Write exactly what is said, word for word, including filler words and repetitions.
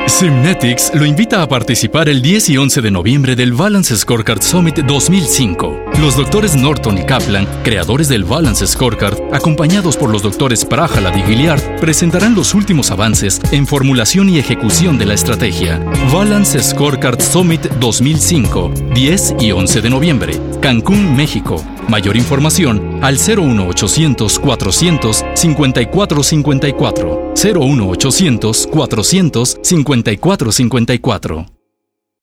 Simnetics lo invita a participar el diez y once de noviembre del Balance Scorecard Summit dos mil cinco. Los doctores Norton y Kaplan, creadores del Balance Scorecard, acompañados por los doctores Prahalad y Gilliard, presentarán los últimos avances en formulación y ejecución de la estrategia. Balance Scorecard Summit dos mil cinco, diez y once de noviembre, Cancún, México. Mayor información al cero uno ochocientos cuatrocientos cincuenta y cuatro cincuenta y cuatro. cero uno ochocientos cuatrocientos cincuenta y cuatro cincuenta y cuatro.